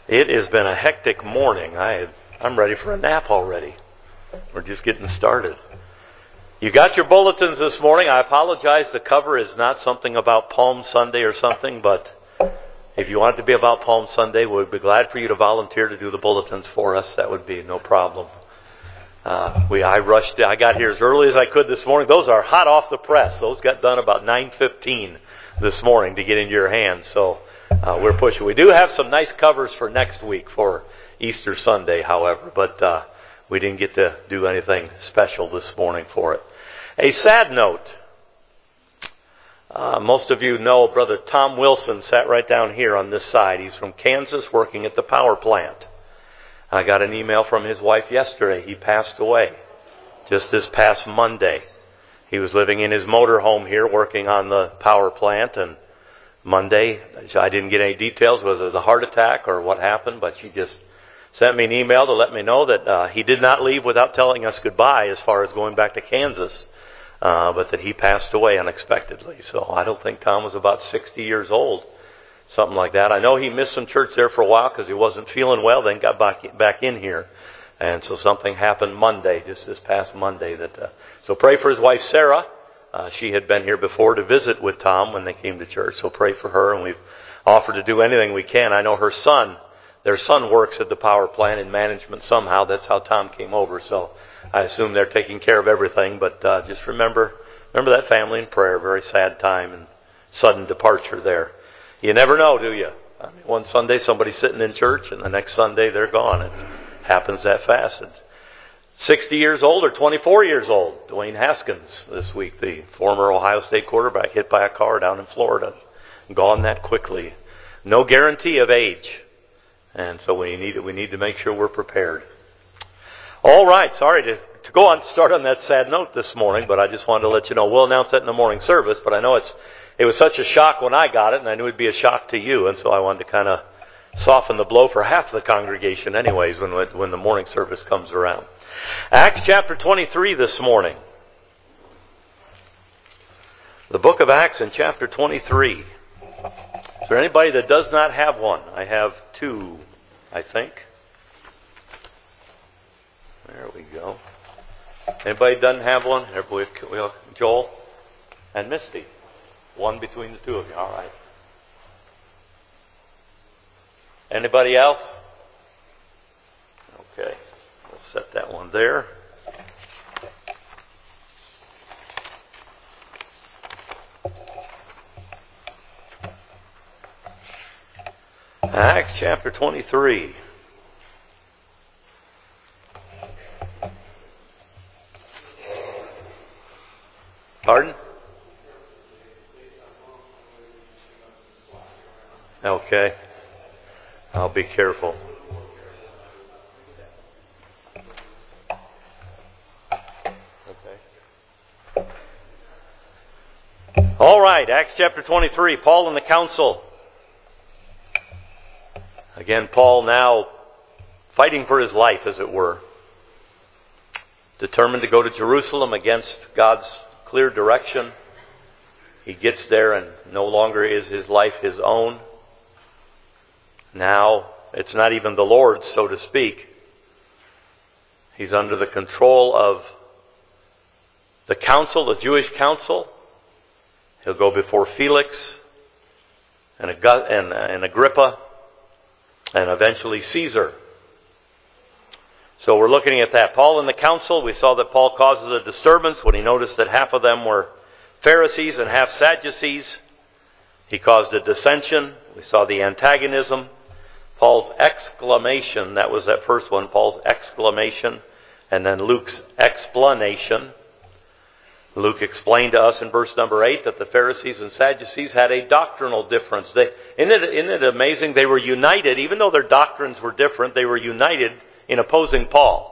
It has been a hectic morning. I'm ready for a nap already. We're just getting started. You got your bulletins this morning. I apologize. The cover is not something about Palm Sunday or something, but if you want it to be about Palm Sunday, we'd be glad for you to volunteer to do the bulletins for us. That would be no problem. I got here as early as I could this morning. Those are hot off the press. Those got done about 9:15 this morning to get into your hands. So we're pushing. We do have some nice covers for next week for Easter Sunday, however, but we didn't get to do anything special this morning for it. A sad note. Most of you know Brother Tom Wilson sat right down here on this side. He's from Kansas working at the power plant. I got an email from his wife yesterday. He passed away just this past Monday. He was living in his motorhome here working on the power plant, and Monday, I didn't get any details whether it was a heart attack or what happened, but she just sent me an email to let me know that he did not leave without telling us goodbye as far as going back to Kansas, but that he passed away unexpectedly. So I don't think Tom was about 60 years old, something like that. I know he missed some church there for a while because he wasn't feeling well, then got back in here. And so something happened Monday, just this past Monday. So pray for his wife, Sarah. She had been here before to visit with Tom when they came to church. So pray for her, and we've offered to do anything we can. I know their son works at the power plant in management somehow. That's how Tom came over. So I assume they're taking care of everything. But just remember that family in prayer. Very sad time and sudden departure there. You never know, do you? I mean, one Sunday somebody's sitting in church, and the next Sunday they're gone. It happens that fast. 60 years old or 24 years old. Dwayne Haskins this week, the former Ohio State quarterback, hit by a car down in Florida. Gone that quickly. No guarantee of age. And so we need to make sure we're prepared. All right, sorry to start on that sad note this morning, but I just wanted to let you know. We'll announce that in the morning service, but I know it was such a shock when I got it, and I knew it'd be a shock to you, and so I wanted to kind of soften the blow for half the congregation anyways when the morning service comes around. Acts chapter 23 this morning. The book of Acts in chapter 23. Is there anybody that does not have one? I have two, I think. There we go. Anybody doesn't have one? Joel and Misty. One between the two of you. All right. Anybody else? Okay. We'll set that one there. Acts chapter 23. Pardon? Okay. I'll be careful. Okay. All right, Acts chapter 23, Paul and the council. Again, Paul now fighting for his life, as it were. Determined to go to Jerusalem against God's clear direction. He gets there and no longer is his life his own. Now, it's not even the Lord's, so to speak. He's under the control of the council, the Jewish council. He'll go before Felix and Agrippa and eventually Caesar. So we're looking at that. Paul and the council, we saw that Paul causes a disturbance when he noticed that half of them were Pharisees and half Sadducees. He caused a dissension. We saw the antagonism. Paul's exclamation, that was that first one, Paul's exclamation, and then Luke's explanation. Luke explained to us in verse number 8 that the Pharisees and Sadducees had a doctrinal difference. Isn't it amazing? They were united, even though their doctrines were different, they were united in opposing Paul.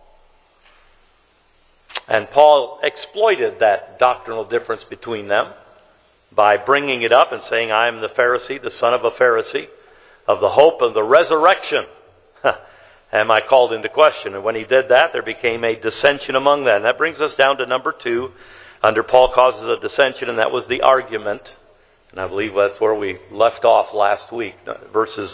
And Paul exploited that doctrinal difference between them by bringing it up and saying, I am the Pharisee, the son of a Pharisee, of the hope of the resurrection. Am I called into question? And when he did that, there became a dissension among them. And that brings us down to number 2. Under Paul causes a dissension, and that was the argument. And I believe that's where we left off last week. Verses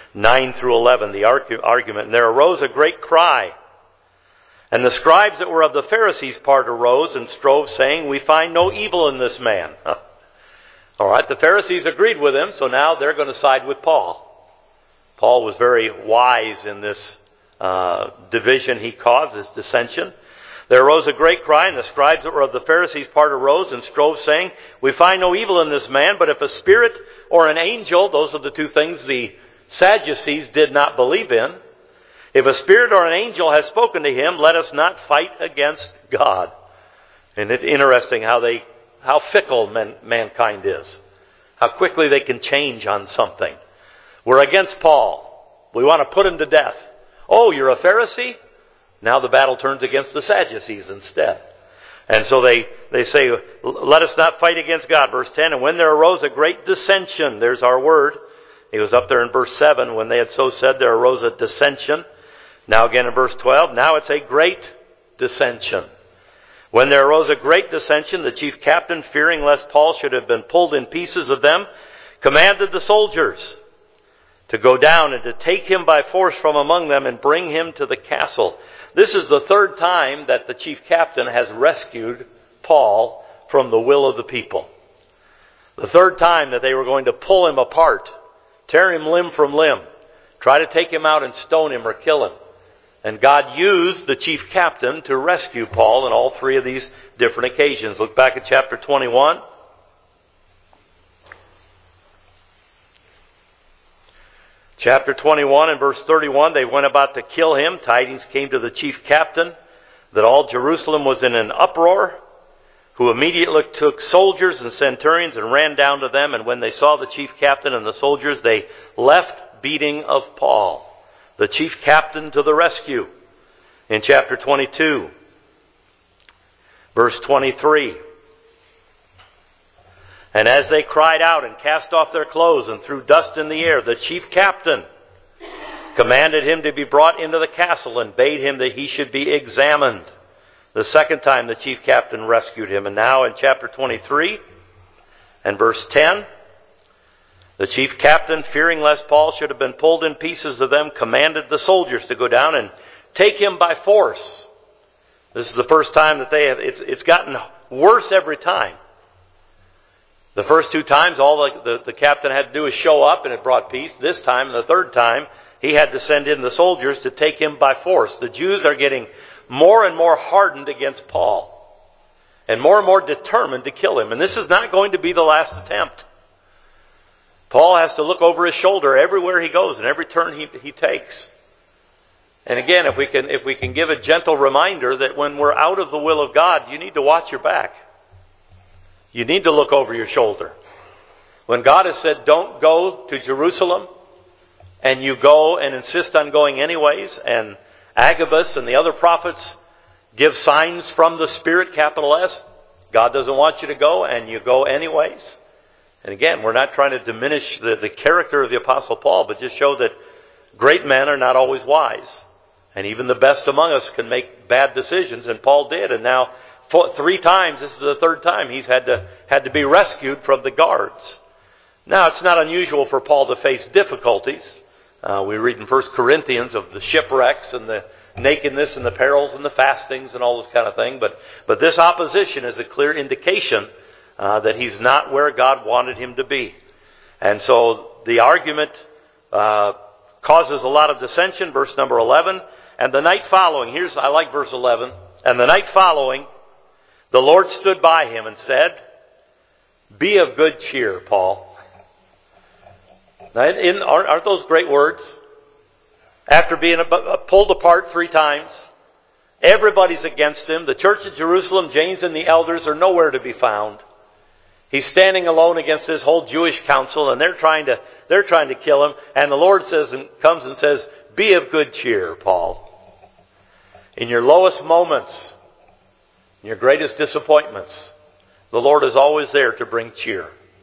9 through 11, the argument. And there arose a great cry. And the scribes that were of the Pharisees' part arose and strove, saying, we find no evil in this man. All right, the Pharisees agreed with him, so now they're going to side with Paul. Paul was very wise in this division he caused, this dissension. There arose a great cry, and the scribes that were of the Pharisees' part arose and strove, saying, we find no evil in this man, but if a spirit or an angel, those are the two things the Sadducees did not believe in, if a spirit or an angel has spoken to him, let us not fight against God. And it's interesting how fickle mankind is. How quickly they can change on something. We're against Paul. We want to put him to death. Oh, you're a Pharisee? Now the battle turns against the Sadducees instead. And so they say, let us not fight against God. Verse 10, and when there arose a great dissension, there's our word. He was up there in verse 7. When they had so said, there arose a dissension. Now again in verse 12, now it's a great dissension. When there arose a great dissension, the chief captain, fearing lest Paul should have been pulled in pieces of them, commanded the soldiers to go down and to take him by force from among them and bring him to the castle. This is the third time that the chief captain has rescued Paul from the will of the people. The third time that they were going to pull him apart, tear him limb from limb, try to take him out and stone him or kill him. And God used the chief captain to rescue Paul in all three of these different occasions. Look back at chapter 21. Chapter 21 and verse 31, they went about to kill him. Tidings came to the chief captain that all Jerusalem was in an uproar, who immediately took soldiers and centurions and ran down to them. And when they saw the chief captain and the soldiers, they left beating of Paul. The chief captain to the rescue. In chapter 22, verse 23. And as they cried out and cast off their clothes and threw dust in the air, the chief captain commanded him to be brought into the castle and bade him that he should be examined. The second time the chief captain rescued him. And now in chapter 23 and verse 10, the chief captain, fearing lest Paul should have been pulled in pieces of them, commanded the soldiers to go down and take him by force. This is the first time that it's gotten worse every time. The first two times, all the captain had to do is show up and it brought peace. This time, the third time, he had to send in the soldiers to take him by force. The Jews are getting more and more hardened against Paul and more determined to kill him. And this is not going to be the last attempt. Paul has to look over his shoulder everywhere he goes and every turn he takes. And again, if we can give a gentle reminder that when we're out of the will of God, you need to watch your back. You need to look over your shoulder. When God has said, don't go to Jerusalem, and you go and insist on going anyways, and Agabus and the other prophets give signs from the Spirit, capital S, God doesn't want you to go, and you go anyways. And again, we're not trying to diminish the character of the Apostle Paul, but just show that great men are not always wise. And even the best among us can make bad decisions, and Paul did. And now, 3 times, this is the third time, he's had to be rescued from the guards. Now, it's not unusual for Paul to face difficulties. We read in 1 Corinthians of the shipwrecks and the nakedness and the perils and the fastings and all this kind of thing. But this opposition is a clear indication that he's not where God wanted him to be. And so the argument causes a lot of dissension. Verse number 11. And the night following, I like verse 11. And the night following, the Lord stood by him and said, be of good cheer, Paul. Now, aren't those great words? After being pulled apart 3 times, everybody's against him. The church at Jerusalem, James and the elders are nowhere to be found. He's standing alone against this whole Jewish council, and they're trying to kill him. And the Lord comes and says, be of good cheer, Paul. In your lowest moments, in your greatest disappointments, the Lord is always there to bring cheer.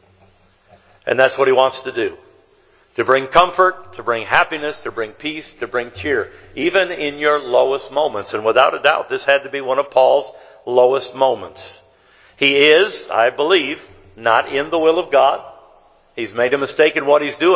And that's what He wants to do. To bring comfort, to bring happiness, to bring peace, to bring cheer. Even in your lowest moments. And without a doubt, this had to be one of Paul's lowest moments. He is, I believe, not in the will of God. He's made a mistake in what he's doing,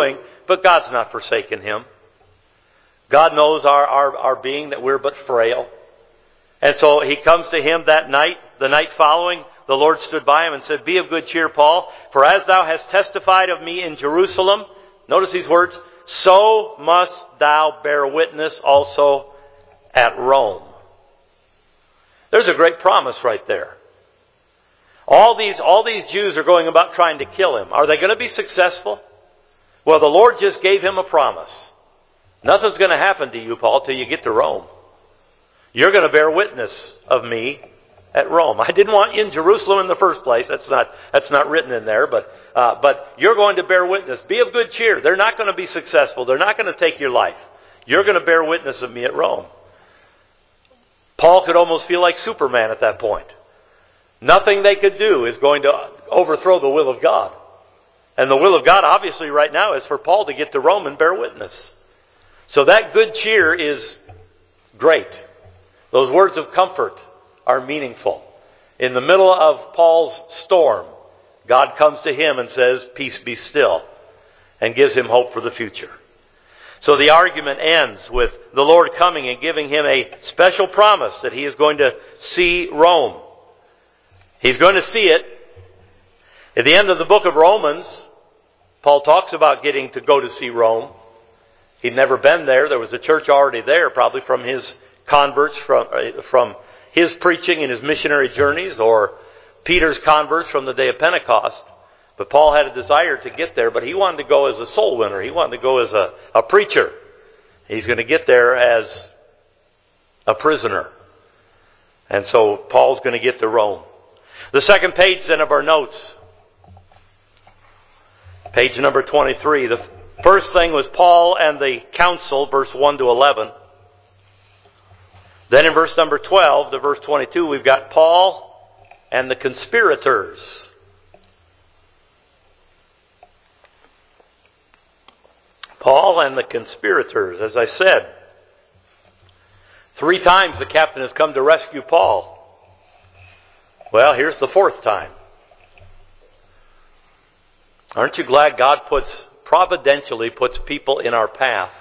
but God's not forsaken him. God knows our being, that we're but frail. And so he comes to him that night, the night following. The Lord stood by him and said, "Be of good cheer, Paul, for as thou hast testified of me in Jerusalem," notice these words, "so must thou bear witness also at Rome." There's a great promise right there. All these Jews are going about trying to kill him. Are they going to be successful? Well, the Lord just gave him a promise. Nothing's going to happen to you, Paul, till you get to Rome. You're going to bear witness of me at Rome. I didn't want you in Jerusalem in the first place. That's not written in there, but you're going to bear witness. Be of good cheer. They're not going to be successful. They're not going to take your life. You're going to bear witness of me at Rome. Paul could almost feel like Superman at that point. Nothing they could do is going to overthrow the will of God. And the will of God, obviously, right now is for Paul to get to Rome and bear witness. So that good cheer is great. Those words of comfort are meaningful. In the middle of Paul's storm, God comes to him and says, "Peace, be still," and gives him hope for the future. So the argument ends with the Lord coming and giving him a special promise that he is going to see Rome. He's going to see it. At the end of the book of Romans, Paul talks about getting to go to see Rome. He'd never been there. There was a church already there, probably from his converts, from his preaching and his missionary journeys, or Peter's converts from the day of Pentecost. But Paul had a desire to get there, but he wanted to go as a soul winner. He wanted to go as a preacher. He's going to get there as a prisoner. And so Paul's going to get to Rome. The second page then of our notes, page number 23. The first thing was Paul and the council, verse 1 to 11. Then in verse number 12 to verse 22, we've got Paul and the conspirators. Paul and the conspirators. As I said, 3 times the captain has come to rescue Paul. Well, here's the 4th time. Aren't you glad God providentially puts people in our path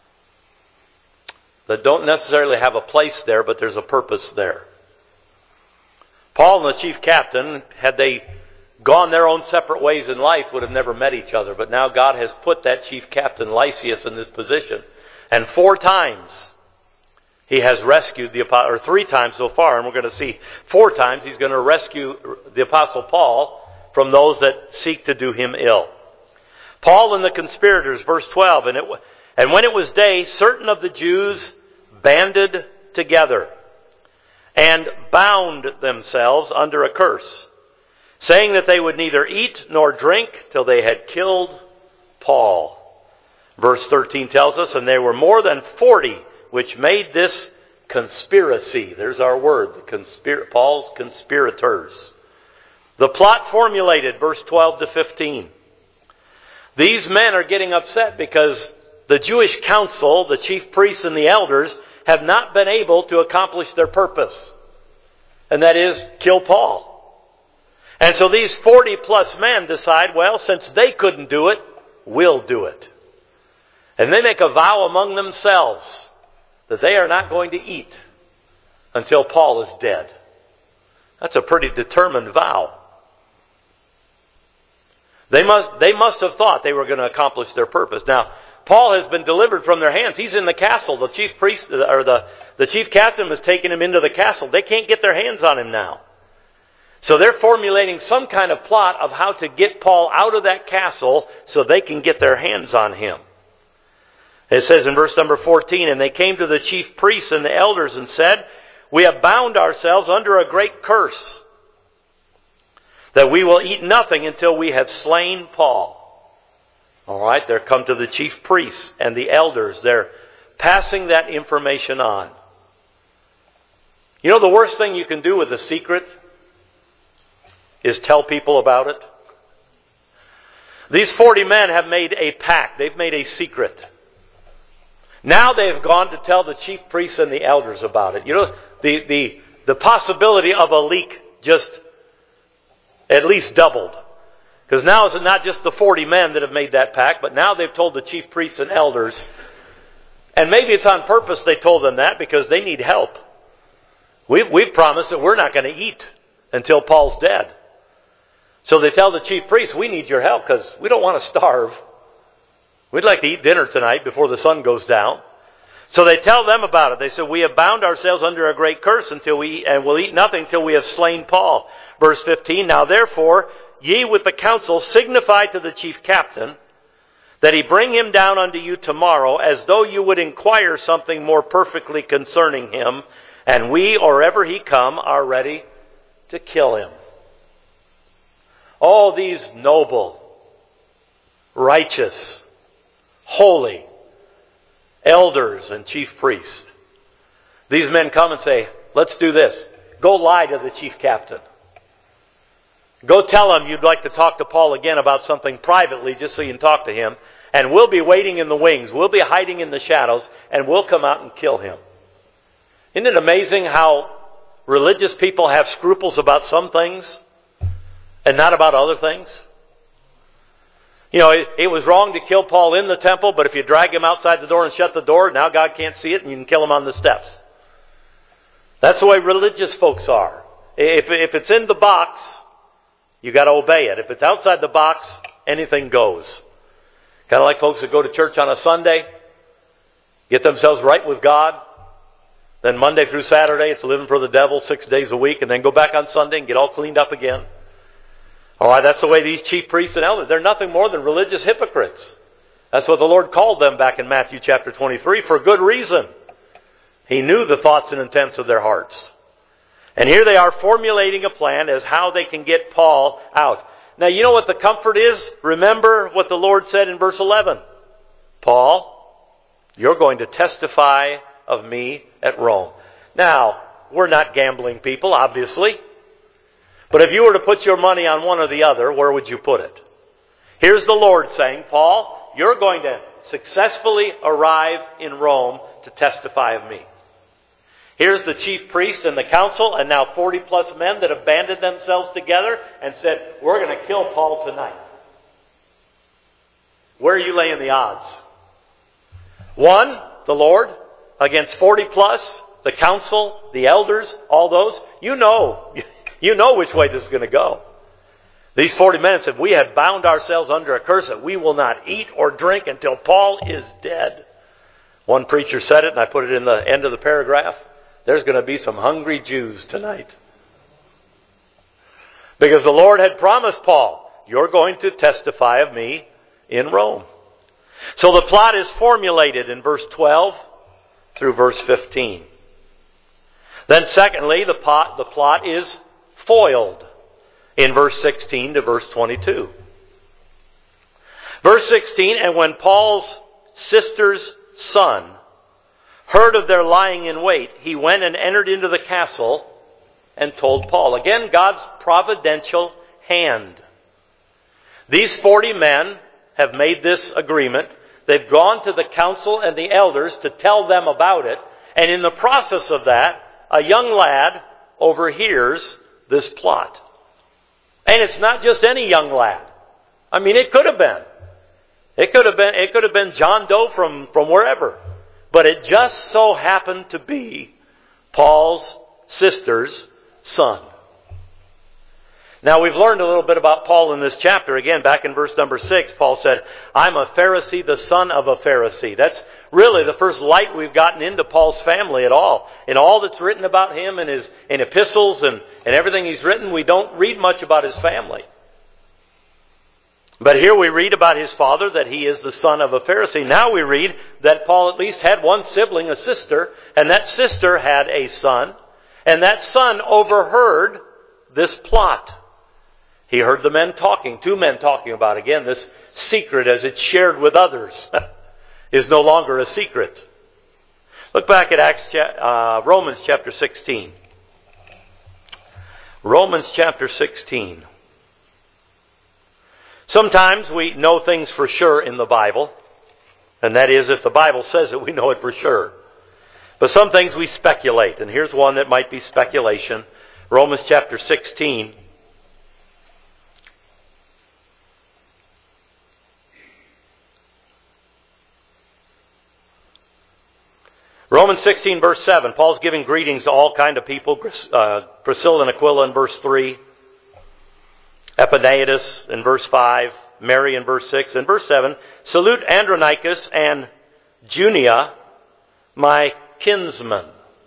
that don't necessarily have a place there, but there's a purpose there? Paul and the chief captain, had they gone their own separate ways in life, would have never met each other. But now God has put that chief captain, Lysias, in this position. And 4 times he has rescued the apostle, or 3 times so far, and we're going to see 4 times he's going to rescue the apostle Paul from those that seek to do him ill. Paul and the conspirators, verse 12, and when it was day, certain of the Jews banded together and bound themselves under a curse, saying that they would neither eat nor drink till they had killed Paul. Verse 13 tells us, and there were more than 40 which made this conspiracy. There's our word, Paul's conspirators. The plot formulated, verse 12 to 15. These men are getting upset because the Jewish council, the chief priests and the elders, have not been able to accomplish their purpose. And that is, kill Paul. And so these 40 plus men decide, well, since they couldn't do it, we'll do it. And they make a vow among themselves that they are not going to eat until Paul is dead. That's a pretty determined vow. They must have thought they were going to accomplish their purpose. Now, Paul has been delivered from their hands. He's in the castle. The chief priest, or the chief captain has taken him into the castle. They can't get their hands on him now. So they're formulating some kind of plot of how to get Paul out of that castle so they can get their hands on him. It says in verse number 14, and they came to the chief priests and the elders and said, we have bound ourselves under a great curse, that we will eat nothing until we have slain Paul. All right, they're come to the chief priests and the elders. They're passing that information on. You know the worst thing you can do with a secret is tell people about it. These 40 men have made a pact. They've made a secret. Now they've gone to tell the chief priests and the elders about it. You know, the possibility of a leak just at least doubled. Because now it's not just the 40 men that have made that pact, but now they've told the chief priests and elders. And maybe it's on purpose they told them that because they need help. We've promised that we're not going to eat until Paul's dead. So they tell the chief priests, we need your help because we don't want to starve. We'd like to eat dinner tonight before the sun goes down. So they tell them about it. They said, we have bound ourselves under a great curse until we eat, and we'll eat nothing till we have slain Paul. Verse 15, now therefore, ye with the council signify to the chief captain that he bring him down unto you tomorrow, as though you would inquire something more perfectly concerning him, and we, or ever he come, are ready to kill him. All these noble, righteous, holy elders and chief priests. These men come and say, let's do this. Go lie to the chief captain. Go tell him you'd like to talk to Paul again about something privately just so you can talk to him. And we'll be waiting in the wings. We'll be hiding in the shadows and we'll come out and kill him. Isn't it amazing how religious people have scruples about some things and not about other things? You know, it was wrong to kill Paul in the temple, but if you drag him outside the door and shut the door, now God can't see it and you can kill him on the steps. That's the way religious folks are. If it's in the box, you got to obey it. If it's outside the box, anything goes. Kind of like folks that go to church on a Sunday, get themselves right with God. Then Monday through Saturday, it's living for the devil 6 days a week, and then go back on Sunday and get all cleaned up again. All right, that's the way these chief priests and elders, they're nothing more than religious hypocrites. That's what the Lord called them back in Matthew chapter 23 for good reason. He knew the thoughts and intents of their hearts. And here they are formulating a plan as how they can get Paul out. Now, you know what the comfort is? Remember what the Lord said in verse 11. Paul, you're going to testify of me at Rome. Now, we're not gambling people, obviously. But if you were to put your money on one or the other, where would you put it? Here's the Lord saying, Paul, you're going to successfully arrive in Rome to testify of me. Here's the chief priest and the council, and now 40 plus men that have banded themselves together and said, we're going to kill Paul tonight. Where are you laying the odds? 1, the Lord, against 40 plus, the council, the elders, all those. You know which way this is going to go. These 40 men said, we have bound ourselves under a curse that we will not eat or drink until Paul is dead. One preacher said it, and I put it in the end of the paragraph. There's going to be some hungry Jews tonight. Because the Lord had promised Paul, you're going to testify of me in Rome. So the plot is formulated in verse 12 through verse 15. Then secondly, the plot is foiled in verse 16 to verse 22. Verse 16, and when Paul's sister's son heard of their lying in wait, he went and entered into the castle and told Paul. Again, God's providential hand. These 40 men have made this agreement. They've gone to the council and the elders to tell them about it. And in the process of that, a young lad overhears this plot. And it's not just any young lad. I mean, it could have been. It could have been John Doe from wherever. But it just so happened to be Paul's sister's son. Now, we've learned a little bit about Paul in this chapter. Again, back in verse number 6, Paul said, I'm a Pharisee, the son of a Pharisee. That's really the first light we've gotten into Paul's family at all. In all that's written about him in his epistles and everything he's written, we don't read much about his family. But here we read about his father, that he is the son of a Pharisee. Now we read that Paul at least had one sibling, a sister, and that sister had a son. And that son overheard this plot. He heard the men talking, 2 men talking about, again, this secret as it's shared with others is no longer a secret. Look back at Romans chapter 16. Romans chapter 16. Sometimes we know things for sure in the Bible, and that is if the Bible says it, we know it for sure. But some things we speculate, and here's one that might be speculation. Romans chapter 16. Romans 16, verse 7. Paul's giving greetings to all kind of people. Priscilla and Aquila in verse 3. Epaenetus in verse 5. Mary in verse 6. In verse 7, salute Andronicus and Junia, my kinsmen,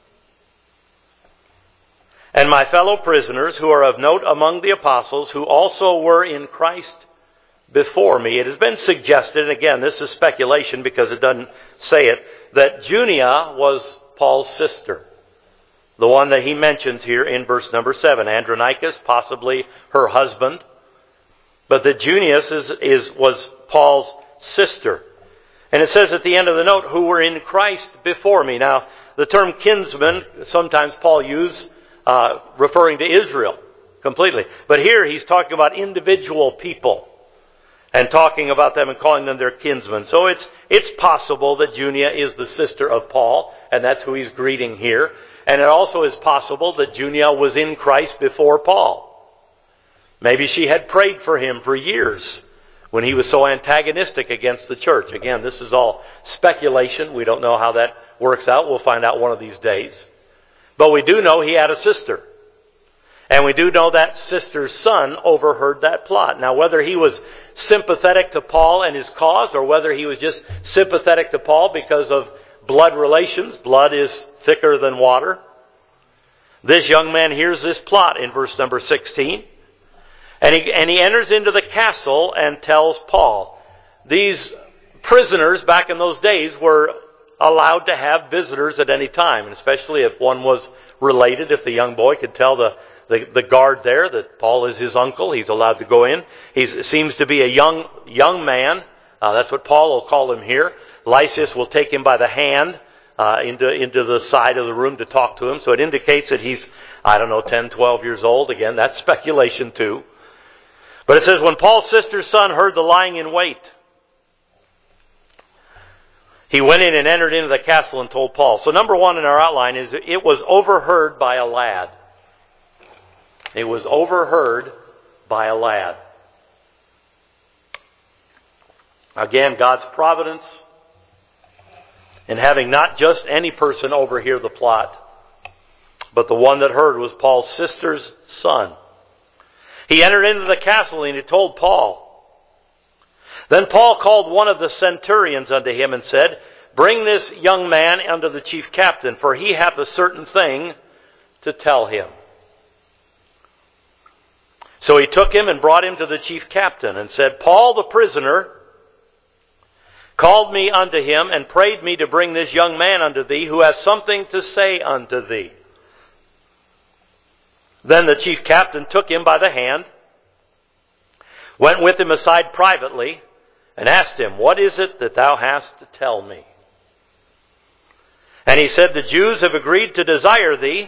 and my fellow prisoners who are of note among the apostles, who also were in Christ before me. It has been suggested, and again, this is speculation because it doesn't say it, that Junia was Paul's sister. The one that he mentions here in verse number 7. Andronicus, possibly her husband. But that Junius was Paul's sister. And it says at the end of the note, who were in Christ before me. Now, the term kinsman, sometimes Paul used referring to Israel completely. But here he's talking about individual people and talking about them and calling them their kinsmen. So it's possible that Junia is the sister of Paul, and that's who he's greeting here. And it also is possible that Junia was in Christ before Paul. Maybe she had prayed for him for years when he was so antagonistic against the church. Again, this is all speculation. We don't know how that works out. We'll find out one of these days. But we do know he had a sister. And we do know that sister's son overheard that plot. Now, whether he was sympathetic to Paul and his cause, or whether he was just sympathetic to Paul because of blood relations, blood is thicker than water. This young man hears this plot in verse number 16. And he enters into the castle and tells Paul. These prisoners back in those days were allowed to have visitors at any time, and especially if one was related. If the young boy could tell the guard there that Paul is his uncle, he's allowed to go in. He seems to be a young man. That's what Paul will call him here. Lysias will take him by the hand into the side of the room to talk to him. So it indicates that he's, 10, 12 years old. Again, that's speculation too. But it says, when Paul's sister's son heard the lying in wait, he went in and entered into the castle and told Paul. So number one in our outline is it was overheard by a lad. It was overheard by a lad. Again, God's providence in having not just any person overhear the plot, but the one that heard was Paul's sister's son. He entered into the castle and he told Paul. Then Paul called one of the centurions unto him and said, bring this young man unto the chief captain, for he hath a certain thing to tell him. So he took him and brought him to the chief captain and said, Paul the prisoner called me unto him and prayed me to bring this young man unto thee, who has something to say unto thee. Then the chief captain took him by the hand, went with him aside privately, and asked him, what is it that thou hast to tell me? And he said, the Jews have agreed to desire thee,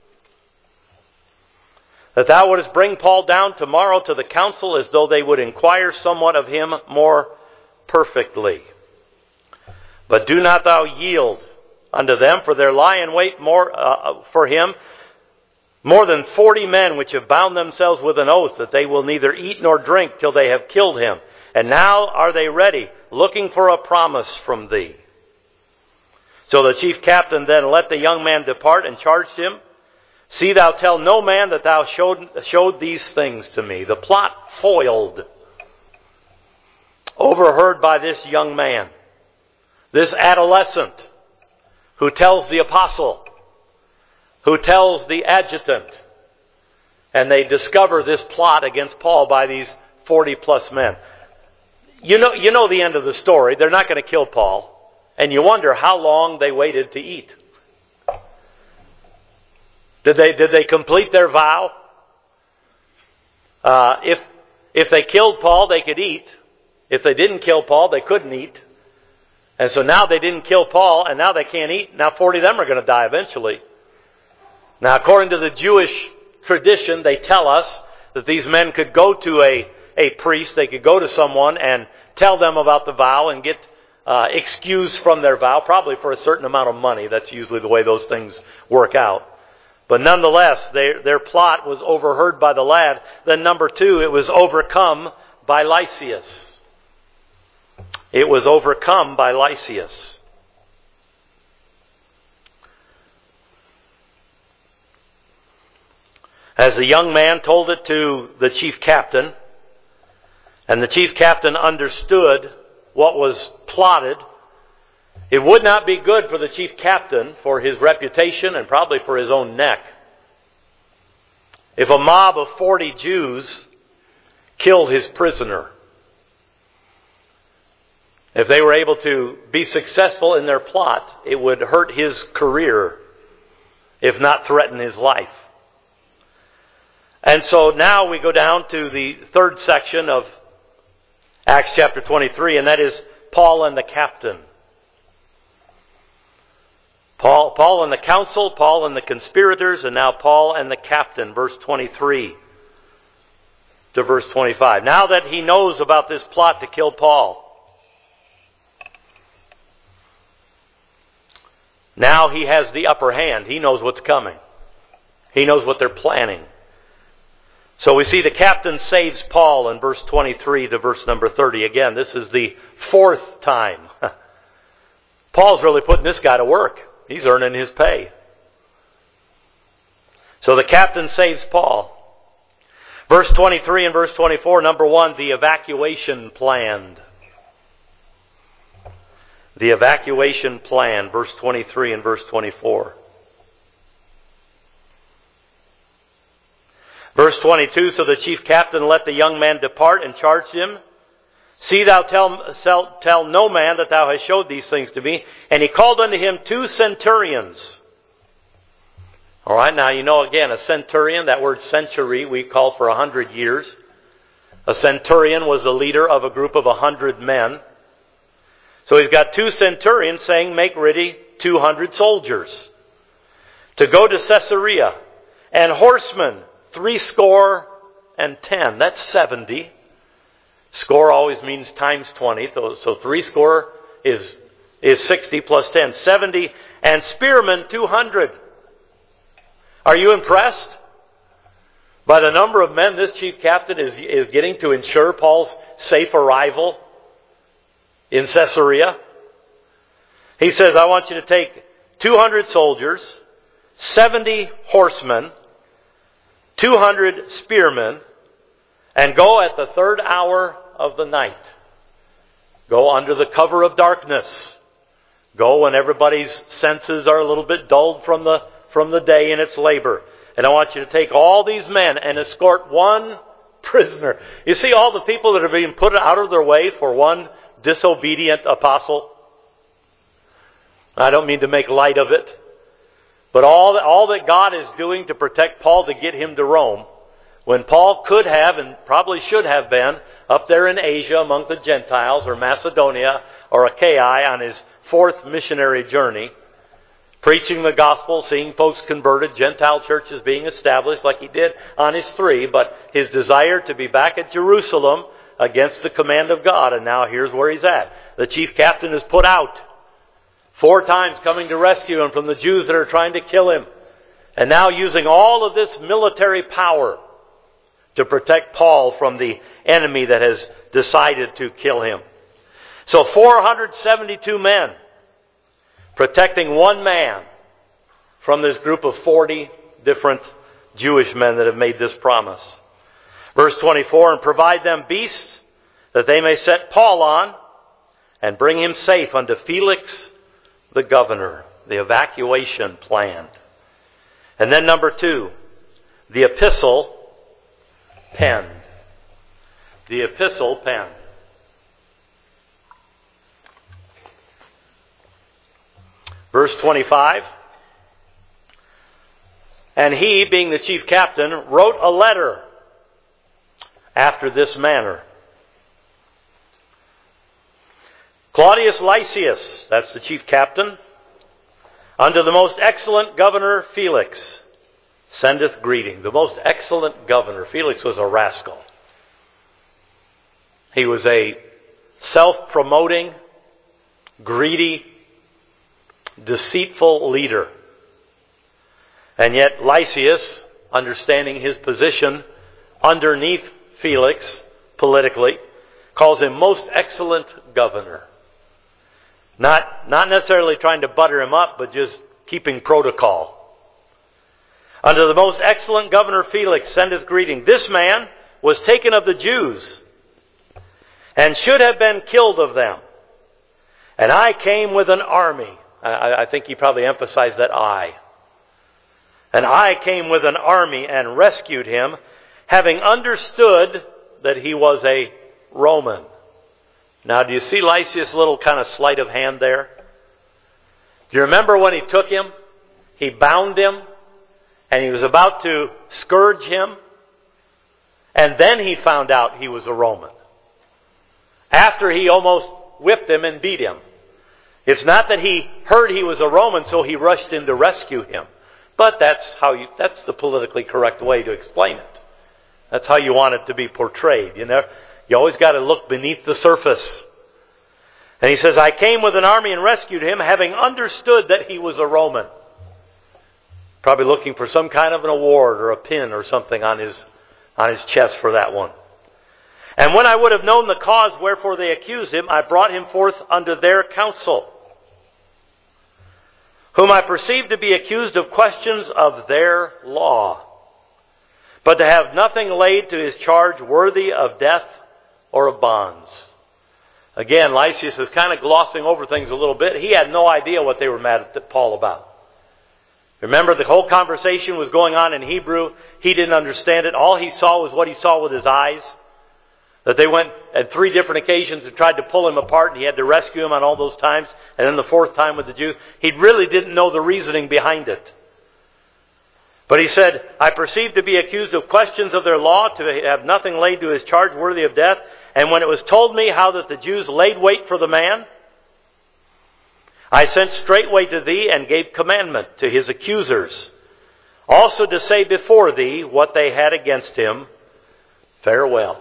that thou wouldest bring Paul down tomorrow to the council, as though they would inquire somewhat of him more perfectly. But do not thou yield unto them, for there lie in wait for him more than 40 men, which have bound themselves with an oath that they will neither eat nor drink till they have killed him. And now are they ready, looking for a promise from thee. So the chief captain then let the young man depart and charged him, see thou tell no man that thou showed these things to me. The plot foiled. Overheard by this young man. This adolescent who tells the apostle, who tells the adjutant. And they discover this plot against Paul by these 40 plus men. You know the end of the story. They're not going to kill Paul. And you wonder how long they waited to eat. Did they complete their vow? If they killed Paul, they could eat. If they didn't kill Paul, they couldn't eat. And so now they didn't kill Paul, and now they can't eat. Now 40 of them are going to die eventually. Now, according to the Jewish tradition, they tell us that these men could go to a priest, they could go to someone and tell them about the vow and get excused from their vow, probably for a certain amount of money. That's usually the way those things work out. But nonetheless, their plot was overheard by the lad. Then number two, it was overcome by Lysias. It was overcome by Lysias. As the young man told it to the chief captain, and the chief captain understood what was plotted, it would not be good for the chief captain, for his reputation and probably for his own neck, if a mob of 40 Jews killed his prisoner. If they were able to be successful in their plot, it would hurt his career, if not threaten his life. And so now we go down to the third section of Acts chapter 23, and that is Paul and the captain. Paul and the council, Paul and the conspirators, and now Paul and the captain, verse 23 to verse 25. Now that he knows about this plot to kill Paul, now he has the upper hand. He knows what's coming. He knows what they're planning. So we see the captain saves Paul in verse 23 to verse number 30. Again, this is the fourth time. Paul's really putting this guy to work. He's earning his pay. So the captain saves Paul. Verse 23 and verse 24, number one, the evacuation planned. The evacuation plan, verse 23 and verse 24. Verse 22, so the chief captain let the young man depart and charged him, see thou tell no man that thou hast showed these things to me. And he called unto him 2 centurions. All right, now you know again, a centurion, that word century, we call for 100 years. A centurion was the leader of a group of 100 men. So he's got 2 centurions saying, make ready 200 soldiers to go to Caesarea, and horsemen 70. That's 70. Score always means times 20. So 70 is 60 plus 10. 70. And spearmen 200. Are you impressed by the number of men this chief captain is getting to ensure Paul's safe arrival in Caesarea? He says, I want you to take 200 soldiers, 70 horsemen, 200 spearmen, and go at the 3rd hour of the night. Go under the cover of darkness. Go when everybody's senses are a little bit dulled from the day in its labor. And I want you to take all these men and escort one prisoner. You see all the people that are being put out of their way for one disobedient apostle? I don't mean to make light of it. But all that God is doing to protect Paul to get him to Rome, when Paul could have and probably should have been up there in Asia among the Gentiles, or Macedonia or Achaia on his 4th missionary journey, preaching the gospel, seeing folks converted, Gentile churches being established like he did on his 3, but his desire to be back at Jerusalem against the command of God, and now here's where he's at. The chief captain is put out. 4 times coming to rescue him from the Jews that are trying to kill him. And now using all of this military power to protect Paul from the enemy that has decided to kill him. So 472 men protecting one man from this group of 40 different Jewish men that have made this promise. Verse 24, and provide them beasts that they may set Paul on and bring him safe unto Felix the governor. The evacuation plan. And then number 2, the epistle penned. The epistle penned. Verse 25. And he, being the chief captain, wrote a letter after this manner. Claudius Lysias, that's the chief captain, unto the most excellent governor Felix, sendeth greeting. The most excellent governor. Felix was a rascal. He was a self-promoting, greedy, deceitful leader. And yet Lysias, understanding his position underneath Felix politically, calls him most excellent governor. Not necessarily trying to butter him up, but just keeping protocol. Unto the most excellent governor Felix sendeth greeting. This man was taken of the Jews, and should have been killed of them. And I came with an army. I think he probably emphasized that I. And I came with an army and rescued him, having understood that he was a Roman. Now, do you see Lysias' little kind of sleight of hand there? Do you remember when he took him? He bound him, and he was about to scourge him, and then he found out he was a Roman. After he almost whipped him and beat him. It's not that he heard he was a Roman, so he rushed in to rescue him. But that's the politically correct way to explain it. That's how you want it to be portrayed. You always got to look beneath the surface. And he says, I came with an army and rescued him, having understood that he was a Roman. Probably looking for some kind of an award or a pin or something on his chest for that one. And when I would have known the cause wherefore they accused him, I brought him forth unto their council, whom I perceived to be accused of questions of their law, but to have nothing laid to his charge worthy of death or of bonds. Again, Lysias is kind of glossing over things a little bit. He had no idea what they were mad at Paul about. Remember, the whole conversation was going on in Hebrew. He didn't understand it. All he saw was what he saw with his eyes. That they went at 3 different occasions and tried to pull him apart, and he had to rescue him on all those times. And then the 4th time with the Jew. He really didn't know the reasoning behind it. But he said, I perceived to be accused of questions of their law, to have nothing laid to his charge worthy of death. And when it was told me how that the Jews laid wait for the man, I sent straightway to thee and gave commandment to his accusers, also to say before thee what they had against him. Farewell.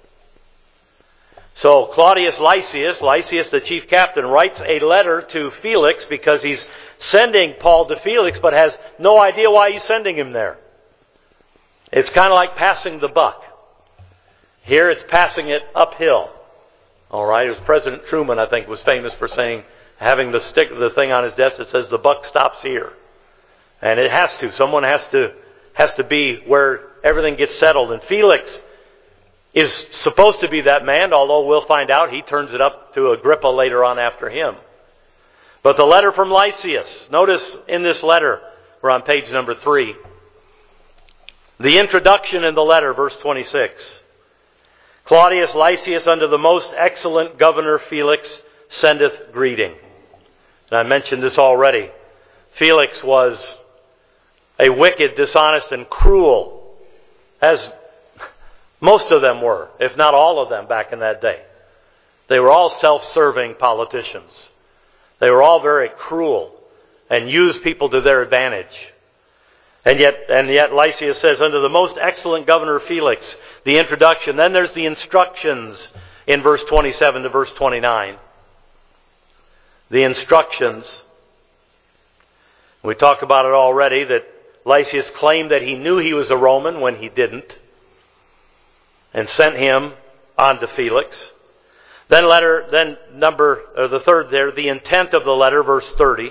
So Claudius Lysias the chief captain, writes a letter to Felix because he's sending Paul to Felix, but has no idea why he's sending him there. It's kind of like passing the buck. Here it's passing it uphill. All right, it was President Truman, I think, was famous for saying, having the thing on his desk that says the buck stops here. And it has to. Someone has to be where everything gets settled. And Felix is supposed to be that man, although we'll find out he turns it up to Agrippa later on after him. But the letter from Lysias, notice in this letter, we're on page number 3, the introduction in the letter, verse 26. Claudius Lysias unto the most excellent governor Felix sendeth greeting. And I mentioned this already. Felix was a wicked, dishonest, and cruel, as most of them were, if not all of them back in that day. They were all self-serving politicians. They were all very cruel and used people to their advantage. And yet Lysias says, unto the most excellent governor Felix, the introduction. Then there's the instructions in verse 27 to verse 29. The instructions. We talked about it already, that Lysias claimed that he knew he was a Roman when he didn't, and sent him on to Felix. Then the third there, the intent of the letter, verse 30.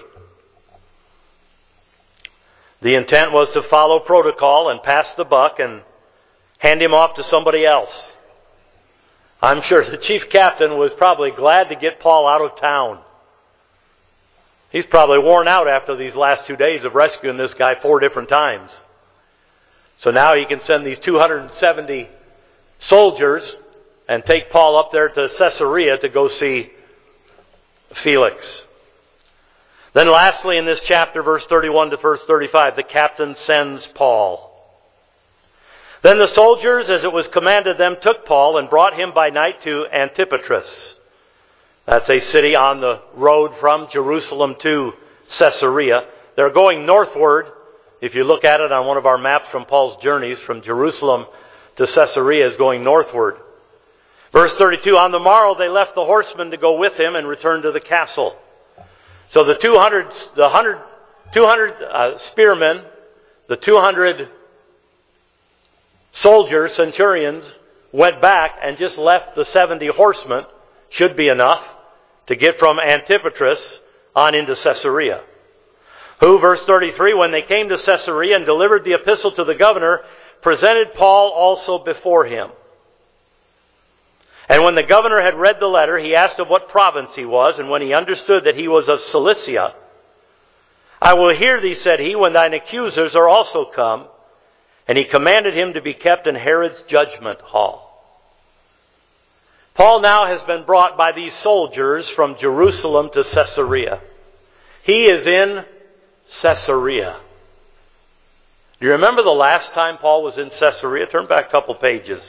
The intent was to follow protocol and pass the buck and hand him off to somebody else. I'm sure the chief captain was probably glad to get Paul out of town. He's probably worn out after these last 2 days of rescuing this guy 4 different times. So now he can send these 270 soldiers and take Paul up there to Caesarea to go see Felix. Then lastly in this chapter, verse 31 to verse 35, the captain sends Paul. Then the soldiers, as it was commanded them, took Paul and brought him by night to Antipatris. That's a city on the road from Jerusalem to Caesarea. They're going northward. If you look at it on one of our maps from Paul's journeys, from Jerusalem to Caesarea is going northward. Verse 32, on the morrow they left the horsemen to go with him and returned to the castle. So the 200 spearmen, the 200 soldiers, centurions, went back and just left the 70 horsemen, should be enough, to get from Antipatris on into Caesarea. who, verse 33, when they came to Caesarea and delivered the epistle to the governor, presented Paul also before him. And when the governor had read the letter, he asked of what province he was, and when he understood that he was of Cilicia, I will hear thee, said he, when thine accusers are also come. And he commanded him to be kept in Herod's judgment hall. Paul now has been brought by these soldiers from Jerusalem to Caesarea. He is in Caesarea. Do you remember the last time Paul was in Caesarea? Turn back a couple pages.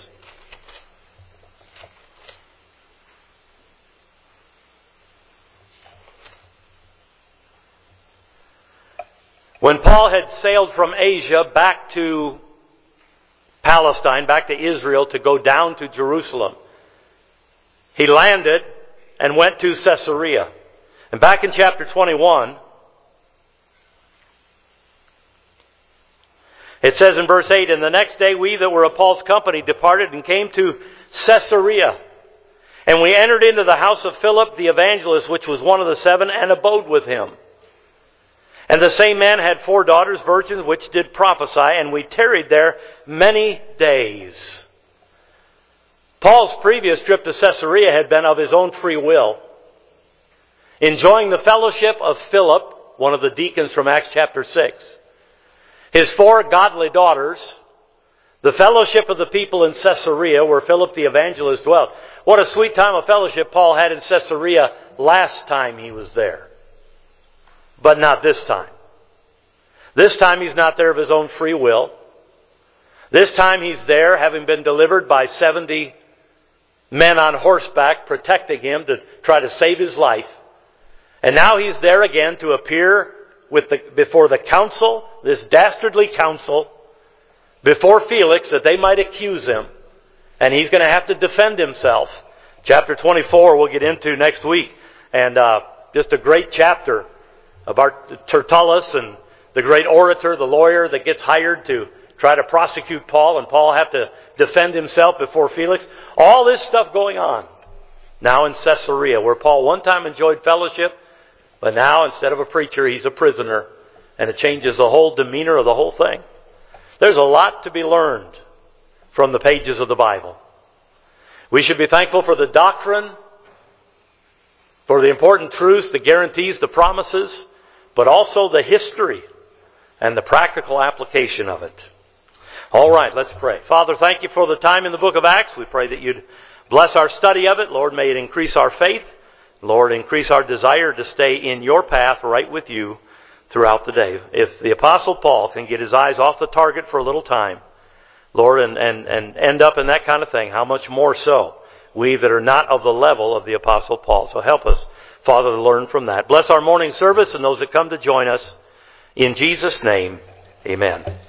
When Paul had sailed from Asia back to Palestine, back to Israel, to go down to Jerusalem, he landed and went to Caesarea. And back in chapter 21, it says in verse 8, And the next day we that were of Paul's company departed and came to Caesarea. And we entered into the house of Philip the evangelist, which was one of the 7, and abode with him. And the same man had 4 daughters, virgins, which did prophesy, and we tarried there many days. Paul's previous trip to Caesarea had been of his own free will, enjoying the fellowship of Philip, one of the deacons from Acts chapter 6, his 4 godly daughters, the fellowship of the people in Caesarea, where Philip the evangelist dwelt. What a sweet time of fellowship Paul had in Caesarea last time he was there. But not this time. This time he's not there of his own free will. This time he's there having been delivered by 70 men on horseback protecting him to try to save his life. And now he's there again to appear before the council, this dastardly council, before Felix, that they might accuse him. And he's going to have to defend himself. Chapter 24 we'll get into next week. And just a great chapter about Tertullus and the great orator, the lawyer that gets hired to try to prosecute Paul, and Paul have to defend himself before Felix. All this stuff going on now in Caesarea, where Paul one time enjoyed fellowship, but now instead of a preacher, he's a prisoner, and it changes the whole demeanor of the whole thing. There's a lot to be learned from the pages of the Bible. We should be thankful for the doctrine, for the important truths, the guarantees, the promises, but also the history and the practical application of it. All right, let's pray. Father, thank you for the time in the book of Acts. We pray that you'd bless our study of it. Lord, may it increase our faith. Lord, increase our desire to stay in your path right with you throughout the day. If the Apostle Paul can get his eyes off the target for a little time, Lord, and end up in that kind of thing, how much more so we that are not of the level of the Apostle Paul. So help us, Father, to learn from that. Bless our morning service and those that come to join us. In Jesus' name, amen.